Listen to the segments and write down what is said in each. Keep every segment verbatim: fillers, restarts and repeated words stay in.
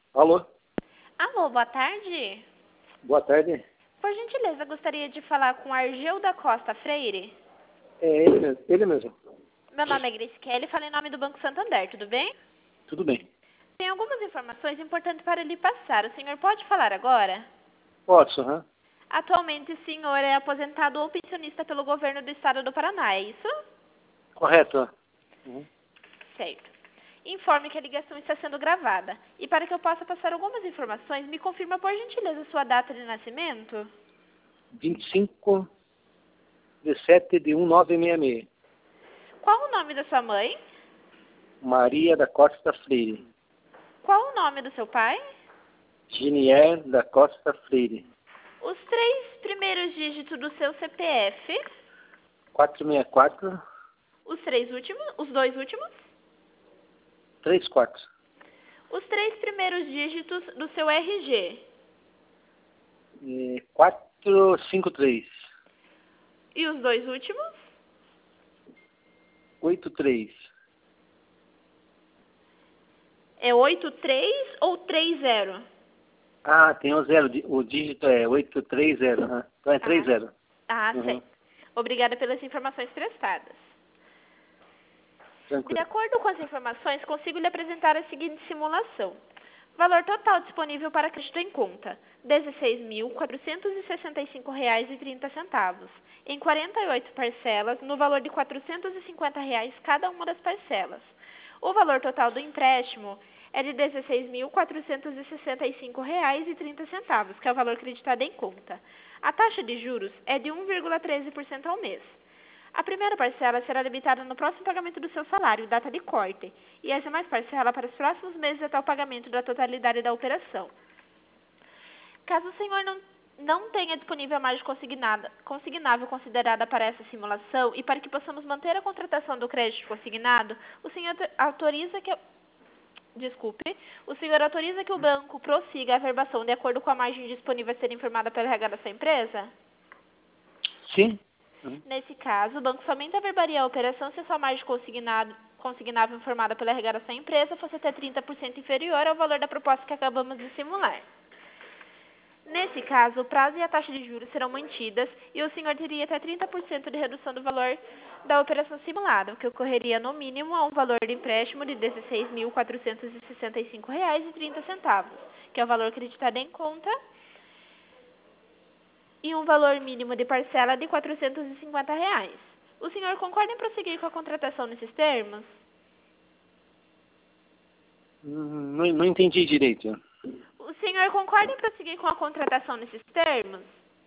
Alô? Alô, boa tarde. Boa tarde. Por gentileza, gostaria de falar com Argel da Costa Freire. É ele mesmo. Ele mesmo. Meu nome é Grace Kelly, falo em nome do Banco Santander, tudo bem? Tudo bem. Tem algumas informações importantes para lhe passar. O senhor pode falar agora? Posso, hã? Atualmente, o senhor é aposentado ou pensionista pelo governo do estado do Paraná, é isso? Correto. Uhum. Certo. Informe que a ligação está sendo gravada. E para que eu possa passar algumas informações, me confirma por gentileza sua data de nascimento? vinte e cinco de sete de mil novecentos e sessenta e seis. Qual o nome da sua mãe? Maria da Costa Freire. Qual o nome do seu pai? Ginier da Costa Freire. Os três primeiros dígitos do seu C P F? quatrocentos e sessenta e quatro, Os três últimos? Os dois últimos? trinta e quatro. Os três primeiros dígitos do seu R G? E quatrocentos e cinquenta e três. E os dois últimos? oitenta e três. É oito três ou três zero? Ah, tem um zero. O dígito é oitocentos e trinta. Hã? Então é trinta. Ah, Uhum. certo. Obrigada pelas informações prestadas. De Tranquilo. acordo com as informações, consigo lhe apresentar a seguinte simulação. Valor total disponível para crédito em conta, dezesseis mil quatrocentos e sessenta e cinco reais e trinta centavos, em quarenta e oito parcelas, no valor de quatrocentos e cinquenta reais cada uma das parcelas. O valor total do empréstimo é de dezesseis mil quatrocentos e sessenta e cinco reais e trinta centavos, que é o valor creditado em conta. A taxa de juros é de um vírgula treze por cento ao mês. A primeira parcela será debitada no próximo pagamento do seu salário, data de corte, e as demais parcelas para os próximos meses até o pagamento da totalidade da operação. Caso o senhor não, não tenha disponível a margem consignada, consignável considerada para essa simulação e para que possamos manter a contratação do crédito consignado, o senhor autoriza que... Desculpe, o senhor autoriza que o banco prossiga a averbação de acordo com a margem disponível a ser informada pela R H da sua empresa? Sim. Uhum. Nesse caso, o banco somente averbaria a operação se a sua margem consignado, consignável informada pela R H da sua empresa fosse até trinta por cento inferior ao valor da proposta que acabamos de simular. Nesse caso, o prazo e a taxa de juros serão mantidas e o senhor teria até trinta por cento de redução do valor da operação simulada, o que ocorreria no mínimo a um valor de empréstimo de dezesseis mil quatrocentos e sessenta e cinco reais e trinta centavos, que é o valor creditado em conta, e um valor mínimo de parcela de quatrocentos e cinquenta reais. O senhor concorda em prosseguir com a contratação nesses termos? Hum, Não, não entendi direito. O senhor concorda em prosseguir com a contratação nesses termos?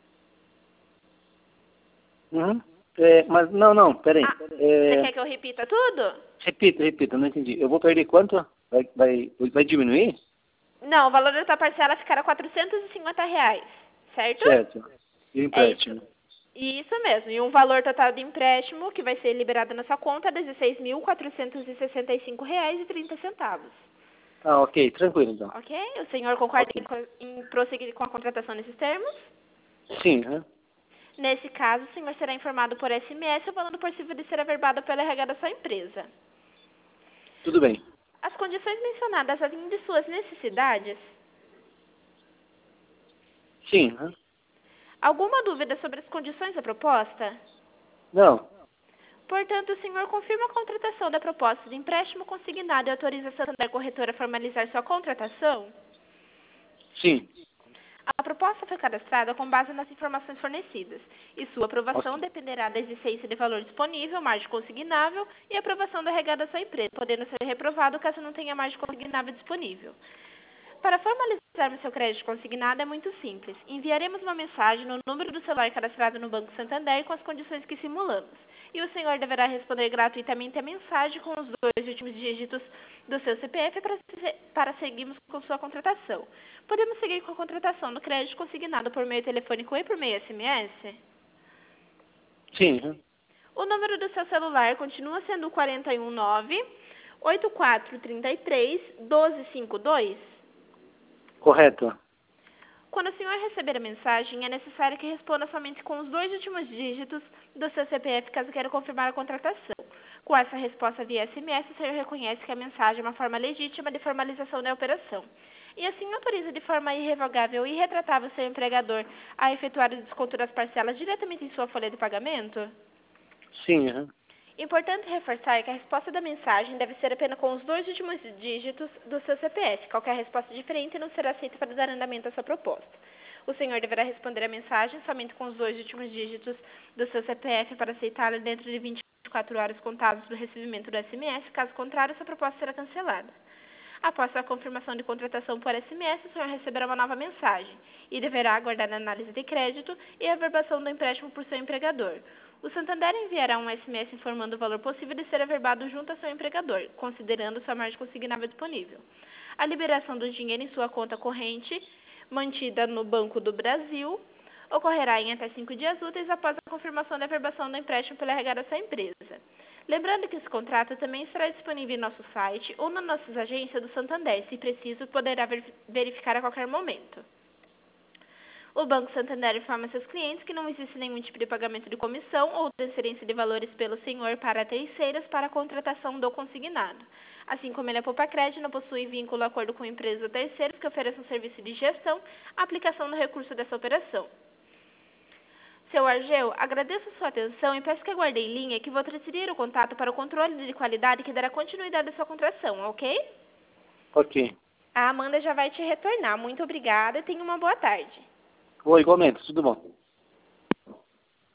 Uhum. É, mas não, não, peraí. Ah, você É, quer que eu repita tudo? repita, repita, não entendi. Eu vou perder quanto? Vai, vai, vai diminuir? Não, o valor da sua parcela ficará quatrocentos e cinquenta reais, certo? Certo. E o É isso. empréstimo? Isso mesmo. E um valor total de empréstimo que vai ser liberado na sua conta é dezesseis mil quatrocentos e sessenta e cinco reais e trinta centavos. Ah, ok, tranquilo então. Ok? O senhor concorda Ok. em, co- em prosseguir com a contratação nesses termos? Sim, hã? Nesse caso, o senhor será informado por S M S o valor possível de ser averbado pela R H da sua empresa. Tudo bem. As condições mencionadas atendem de suas necessidades? Sim, hã? Alguma dúvida sobre as condições da proposta? Não. Portanto, o senhor confirma a contratação da proposta de empréstimo consignado e autoriza a Santander Corretora a formalizar sua contratação? Sim. A proposta foi cadastrada com base nas informações fornecidas, e sua aprovação Ok. dependerá da existência de valor disponível, margem consignável e aprovação da R H da sua empresa, podendo ser reprovado caso não tenha margem consignável disponível. Para formalizarmos seu crédito consignado é muito simples. Enviaremos uma mensagem no número do celular cadastrado no Banco Santander com as condições que simulamos. E o senhor deverá responder gratuitamente a mensagem com os dois últimos dígitos do seu C P F para, para seguirmos com sua contratação. Podemos seguir com a contratação do crédito consignado por meio telefônico e por meio S M S? Sim, hã? O número do seu celular continua sendo o quatro um nove, oito quatro três três, um dois cinco dois? Correto. Quando o senhor receber a mensagem, é necessário que responda somente com os dois últimos dígitos do seu C P F, caso queira confirmar a contratação. Com essa resposta via S M S, o senhor reconhece que a mensagem é uma forma legítima de formalização da operação. E assim autoriza de forma irrevogável e irretratável seu empregador a efetuar o desconto das parcelas diretamente em sua folha de pagamento? Sim, aham. Importante reforçar que a resposta da mensagem deve ser apenas com os dois últimos dígitos do seu C P F. Qualquer resposta diferente não será aceita para dar andamento à sua proposta. O senhor deverá responder a mensagem somente com os dois últimos dígitos do seu C P F para aceitá-la dentro de vinte e quatro horas contadas do recebimento do S M S. Caso contrário, sua proposta será cancelada. Após a confirmação de contratação por S M S, o senhor receberá uma nova mensagem e deverá aguardar a análise de crédito e a averbação do empréstimo por seu empregador. O Santander enviará um S M S informando o valor possível de ser averbado junto a seu empregador, considerando sua margem consignável disponível. A liberação do dinheiro em sua conta corrente, mantida no Banco do Brasil, ocorrerá em até cinco dias úteis após a confirmação da averbação do empréstimo pela R H da sua empresa. Lembrando que esse contrato também estará disponível em nosso site ou nas nossas agências do Santander, se preciso, poderá verificar a qualquer momento. O Banco Santander informa seus clientes que não existe nenhum tipo de pagamento de comissão ou transferência de valores pelo senhor para terceiros para a contratação do consignado. Assim como ele é poupa crédito, não possui vínculo ou acordo com empresas ou terceiros que ofereçam serviço de gestão, aplicação do recurso dessa operação. Seu Argel, agradeço a sua atenção e peço que aguarde em linha que vou transferir o contato para o controle de qualidade que dará continuidade à sua contratação, ok? Ok. A Amanda já vai te retornar. Muito obrigada e tenha uma boa tarde. Oi, igualmente, tudo bom.